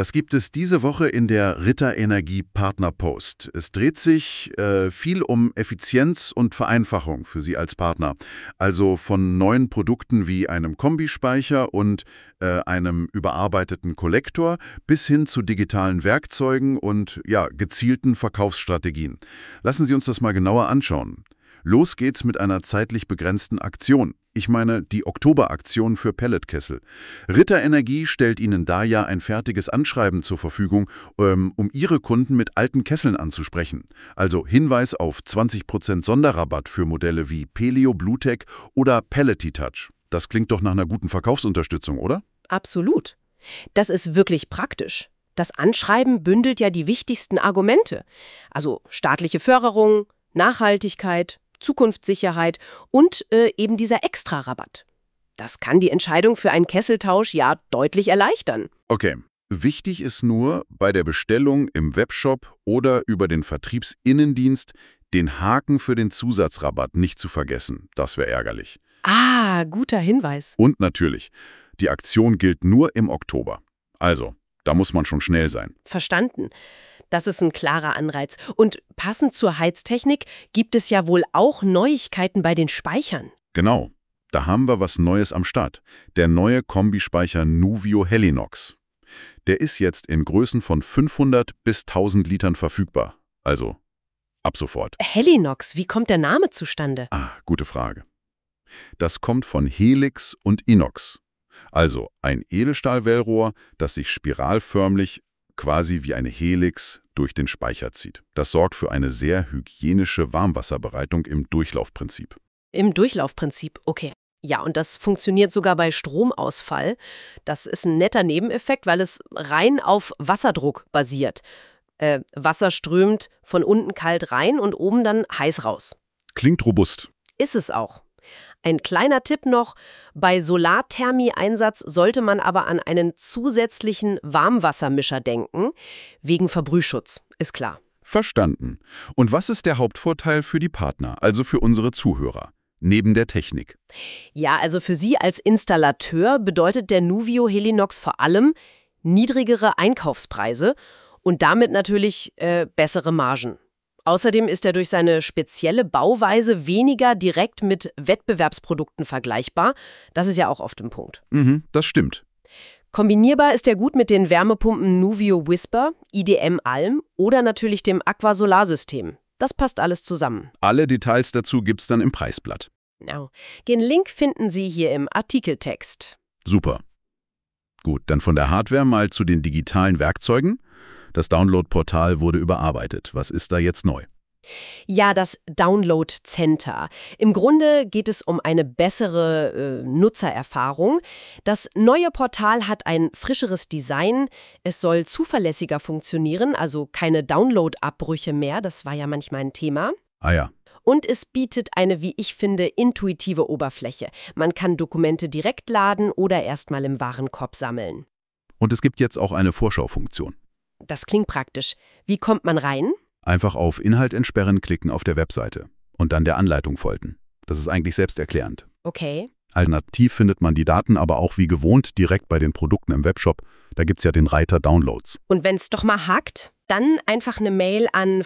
Das gibt es diese Woche in der Ritter Energie Partner Post. Es dreht sich viel um Effizienz und Vereinfachung für Sie als Partner. Also von neuen Produkten wie einem Kombispeicher und einem überarbeiteten Kollektor bis hin zu digitalen Werkzeugen und gezielten Verkaufsstrategien. Lassen Sie uns das mal genauer anschauen. Los geht's mit einer zeitlich begrenzten Aktion. Ich meine die Oktoberaktion für Pelletkessel. Ritter Energie stellt Ihnen da ja ein fertiges Anschreiben zur Verfügung, um Ihre Kunden mit alten Kesseln anzusprechen. Also Hinweis auf 20% Sonderrabatt für Modelle wie Peleo Bluetech oder Pellety Touch. Das klingt doch nach einer guten Verkaufsunterstützung, oder? Absolut. Das ist wirklich praktisch. Das Anschreiben bündelt ja die wichtigsten Argumente. Also staatliche Förderung, Nachhaltigkeit, Zukunftssicherheit und eben dieser Extrarabatt. Das kann die Entscheidung für einen Kesseltausch ja deutlich erleichtern. Okay. Wichtig ist nur, bei der Bestellung im Webshop oder über den Vertriebsinnendienst den Haken für den Zusatzrabatt nicht zu vergessen. Das wäre ärgerlich. Ah, guter Hinweis. Und natürlich, die Aktion gilt nur im Oktober. Also, da muss man schon schnell sein. Verstanden. Das ist ein klarer Anreiz. Und passend zur Heiztechnik gibt es ja wohl auch Neuigkeiten bei den Speichern. Genau, da haben wir was Neues am Start. Der neue Kombispeicher Nuvio Helinox. Der ist jetzt in Größen von 500 bis 1000 Litern verfügbar. Also, ab sofort. Helinox, wie kommt der Name zustande? Ah, gute Frage. Das kommt von Helix und Inox. Also ein Edelstahlwellrohr, das sich spiralförmig, quasi wie eine Helix, durch den Speicher zieht. Das sorgt für eine sehr hygienische Warmwasserbereitung im Durchlaufprinzip. Im Durchlaufprinzip, okay. Ja, und das funktioniert sogar bei Stromausfall. Das ist ein netter Nebeneffekt, weil es rein auf Wasserdruck basiert. Wasser strömt von unten kalt rein und oben dann heiß raus. Klingt robust. Ist es auch. Ein kleiner Tipp noch, bei Solarthermie-Einsatz sollte man aber an einen zusätzlichen Warmwassermischer denken, wegen Verbrühschutz, ist klar. Verstanden. Und was ist der Hauptvorteil für die Partner, also für unsere Zuhörer, neben der Technik? Ja, also für Sie als Installateur bedeutet der Nuvio Helinox vor allem niedrigere Einkaufspreise und damit natürlich bessere Margen. Außerdem ist er durch seine spezielle Bauweise weniger direkt mit Wettbewerbsprodukten vergleichbar. Das ist ja auch oft ein Punkt. Das stimmt. Kombinierbar ist er gut mit den Wärmepumpen Nuvio Whisper, IDM Alm oder natürlich dem Aqua-Solarsystem. Das passt alles zusammen. Alle Details dazu gibt's dann im Preisblatt. Genau. Den Link finden Sie hier im Artikeltext. Super. Gut, dann von der Hardware mal zu den digitalen Werkzeugen. Das Download-Portal wurde überarbeitet. Was ist da jetzt neu? Ja, das Download Center. Im Grunde geht es um eine bessere Nutzererfahrung. Das neue Portal hat ein frischeres Design. Es soll zuverlässiger funktionieren, also keine Download-Abbrüche mehr. Das war ja manchmal ein Thema. Ah ja. Und es bietet eine, wie ich finde, intuitive Oberfläche. Man kann Dokumente direkt laden oder erstmal im Warenkorb sammeln. Und es gibt jetzt auch eine Vorschaufunktion. Das klingt praktisch. Wie kommt man rein? Einfach auf Inhalt entsperren klicken auf der Webseite und dann der Anleitung folgen. Das ist eigentlich selbsterklärend. Okay. Alternativ findet man die Daten aber auch wie gewohnt direkt bei den Produkten im Webshop. Da gibt's ja den Reiter Downloads. Und wenn es doch mal hakt, dann einfach eine Mail an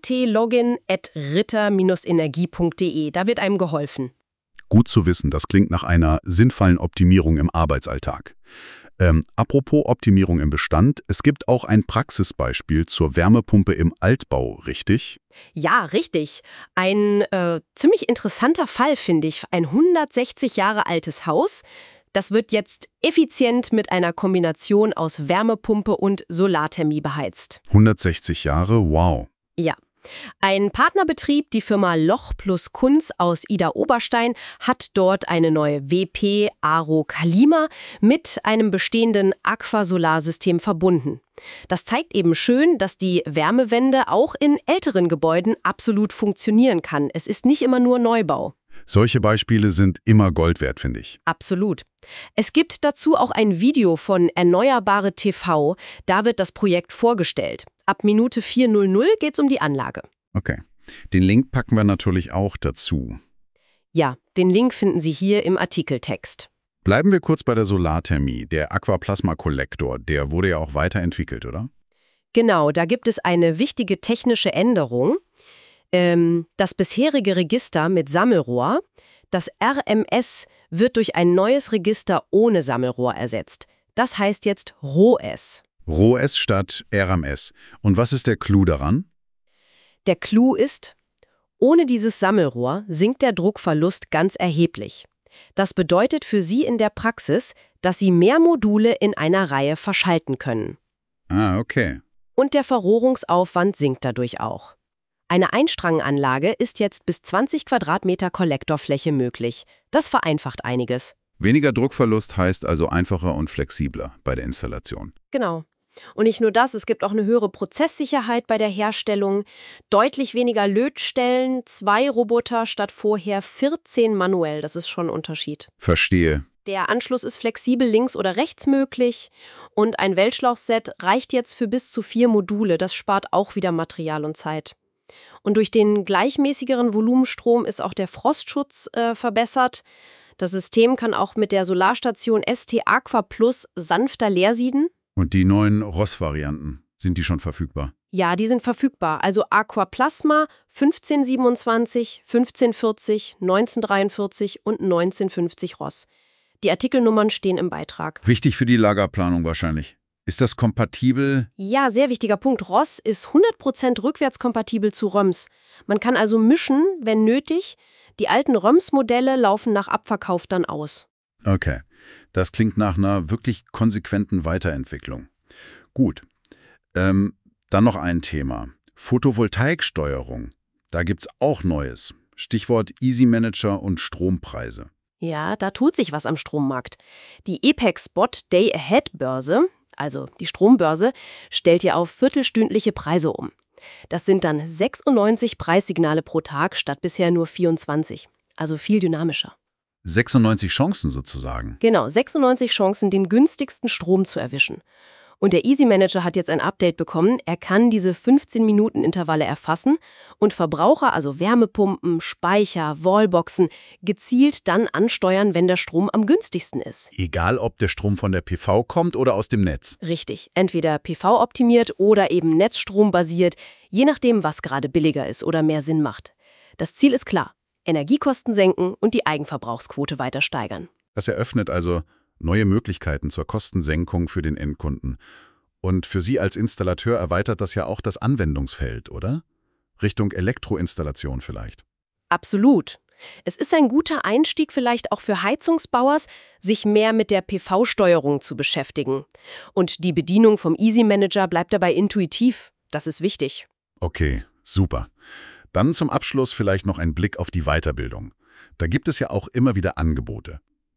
vtlogin@ritter-energie.de. Da wird einem geholfen. Gut zu wissen, das klingt nach einer sinnvollen Optimierung im Arbeitsalltag. Apropos Optimierung im Bestand, es gibt auch ein Praxisbeispiel zur Wärmepumpe im Altbau, richtig? Ja, richtig. Ein ziemlich interessanter Fall, finde ich. Ein 160 Jahre altes Haus. Das wird jetzt effizient mit einer Kombination aus Wärmepumpe und Solarthermie beheizt. 160 Jahre, wow. Ja. Ein Partnerbetrieb, die Firma Loch plus Kunz aus Ida-Oberstein, hat dort eine neue WP Aro Kalima mit einem bestehenden Aqua-Solarsystem verbunden. Das zeigt eben schön, dass die Wärmewende auch in älteren Gebäuden absolut funktionieren kann. Es ist nicht immer nur Neubau. Solche Beispiele sind immer Gold wert, finde ich. Absolut. Es gibt dazu auch ein Video von Erneuerbare TV. Da wird das Projekt vorgestellt. Ab Minute 4:00 geht's um die Anlage. Okay. Den Link packen wir natürlich auch dazu. Ja, den Link finden Sie hier im Artikeltext. Bleiben wir kurz bei der Solarthermie. Der Aquaplasma-Kollektor, der wurde ja auch weiterentwickelt, oder? Genau, da gibt es eine wichtige technische Änderung. Das bisherige Register mit Sammelrohr, das RMS, wird durch ein neues Register ohne Sammelrohr ersetzt. Das heißt jetzt ROS. ROS statt RMS. Und was ist der Clou daran? Der Clou ist, ohne dieses Sammelrohr sinkt der Druckverlust ganz erheblich. Das bedeutet für Sie in der Praxis, dass Sie mehr Module in einer Reihe verschalten können. Ah, okay. Und der Verrohrungsaufwand sinkt dadurch auch. Eine Einstrangenanlage ist jetzt bis 20 Quadratmeter Kollektorfläche möglich. Das vereinfacht einiges. Weniger Druckverlust heißt also einfacher und flexibler bei der Installation. Genau. Und nicht nur das, es gibt auch eine höhere Prozesssicherheit bei der Herstellung, deutlich weniger Lötstellen, 2 Roboter statt vorher 14 manuell. Das ist schon ein Unterschied. Verstehe. Der Anschluss ist flexibel links oder rechts möglich und ein Wellschlauchset reicht jetzt für bis zu 4 Module. Das spart auch wieder Material und Zeit. Und durch den gleichmäßigeren Volumenstrom ist auch der Frostschutz verbessert. Das System kann auch mit der Solarstation ST Aqua Plus sanfter leersieden. Und die neuen ROS-Varianten, sind die schon verfügbar? Ja, die sind verfügbar. Also Aqua Plasma 1527, 1540, 1943 und 1950 ROS. Die Artikelnummern stehen im Beitrag. Wichtig für die Lagerplanung wahrscheinlich. Ist das kompatibel? Ja, sehr wichtiger Punkt. ROS ist 100% rückwärtskompatibel zu ROMs. Man kann also mischen, wenn nötig. Die alten ROMs-Modelle laufen nach Abverkauf dann aus. Okay, das klingt nach einer wirklich konsequenten Weiterentwicklung. Gut, dann noch ein Thema. Photovoltaiksteuerung. Da gibt's auch Neues. Stichwort Easy Manager und Strompreise. Ja, da tut sich was am Strommarkt. Die EPEX Spot Day Ahead Börse, also die Strombörse, stellt ja auf viertelstündliche Preise um. Das sind dann 96 Preissignale pro Tag statt bisher nur 24. Also viel dynamischer. 96 Chancen sozusagen. Genau, 96 Chancen, den günstigsten Strom zu erwischen. Und der Easy Manager hat jetzt ein Update bekommen. Er kann diese 15-Minuten-Intervalle erfassen und Verbraucher, also Wärmepumpen, Speicher, Wallboxen, gezielt dann ansteuern, wenn der Strom am günstigsten ist. Egal, ob der Strom von der PV kommt oder aus dem Netz. Richtig, entweder PV-optimiert oder eben Netzstrom-basiert, je nachdem, was gerade billiger ist oder mehr Sinn macht. Das Ziel ist klar: Energiekosten senken und die Eigenverbrauchsquote weiter steigern. Das eröffnet also neue Möglichkeiten zur Kostensenkung für den Endkunden. Und für Sie als Installateur erweitert das ja auch das Anwendungsfeld, oder? Richtung Elektroinstallation vielleicht. Absolut. Es ist ein guter Einstieg vielleicht auch für Heizungsbauers, sich mehr mit der PV-Steuerung zu beschäftigen. Und die Bedienung vom Easy Manager bleibt dabei intuitiv. Das ist wichtig. Okay, super. Dann zum Abschluss vielleicht noch ein Blick auf die Weiterbildung. Da gibt es ja auch immer wieder Angebote.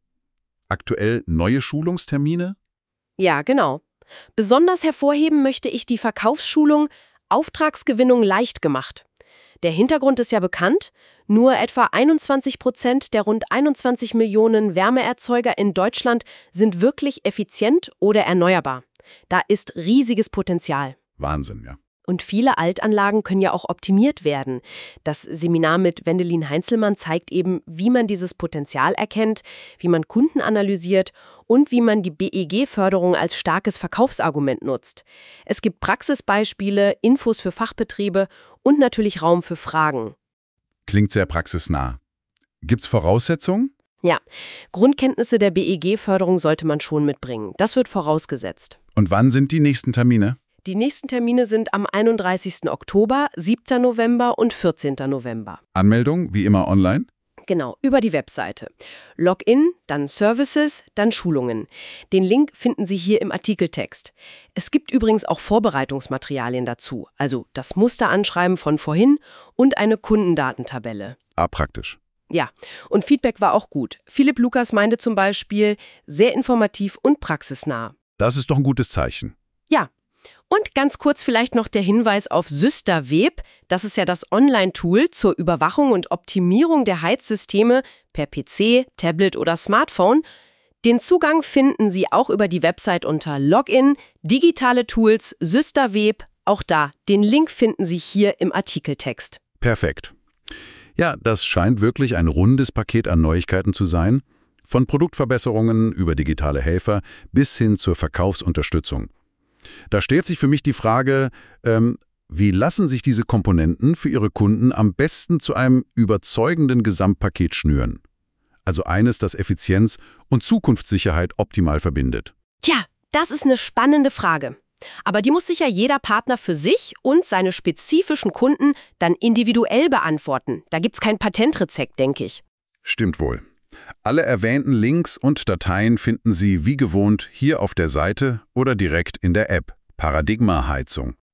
Aktuell neue Schulungstermine? Ja, genau. Besonders hervorheben möchte ich die Verkaufsschulung Auftragsgewinnung leicht gemacht. Der Hintergrund ist ja bekannt. Nur etwa 21% der rund 21 Millionen Wärmeerzeuger in Deutschland sind wirklich effizient oder erneuerbar. Da ist riesiges Potenzial. Wahnsinn, ja. Und viele Altanlagen können ja auch optimiert werden. Das Seminar mit Wendelin Heinzelmann zeigt eben, wie man dieses Potenzial erkennt, wie man Kunden analysiert und wie man die BEG-Förderung als starkes Verkaufsargument nutzt. Es gibt Praxisbeispiele, Infos für Fachbetriebe und natürlich Raum für Fragen. Klingt sehr praxisnah. Gibt's Voraussetzungen? Ja, Grundkenntnisse der BEG-Förderung sollte man schon mitbringen. Das wird vorausgesetzt. Und wann sind die nächsten Termine? Die nächsten Termine sind am 31. Oktober, 7. November und 14. November. Anmeldung, wie immer online? Genau, über die Webseite. Login, dann Services, dann Schulungen. Den Link finden Sie hier im Artikeltext. Es gibt übrigens auch Vorbereitungsmaterialien dazu, also das Musteranschreiben von vorhin und eine Kundendatentabelle. Ah, praktisch. Ja, und Feedback war auch gut. Philipp Lukas meinte zum Beispiel, sehr informativ und praxisnah. Das ist doch ein gutes Zeichen. Ja. Und ganz kurz vielleicht noch der Hinweis auf SysterWeb. Das ist ja das Online-Tool zur Überwachung und Optimierung der Heizsysteme per PC, Tablet oder Smartphone. Den Zugang finden Sie auch über die Website unter Login, digitale Tools, SysterWeb. Auch da, den Link finden Sie hier im Artikeltext. Perfekt. Ja, das scheint wirklich ein rundes Paket an Neuigkeiten zu sein. Von Produktverbesserungen über digitale Helfer bis hin zur Verkaufsunterstützung. Da stellt sich für mich die Frage, wie lassen sich diese Komponenten für Ihre Kunden am besten zu einem überzeugenden Gesamtpaket schnüren? Also eines, das Effizienz und Zukunftssicherheit optimal verbindet. Tja, das ist eine spannende Frage. Aber die muss sich ja jeder Partner für sich und seine spezifischen Kunden dann individuell beantworten. Da gibt's kein Patentrezept, denke ich. Stimmt wohl. Alle erwähnten Links und Dateien finden Sie wie gewohnt hier auf der Seite oder direkt in der App Paradigma Heizung.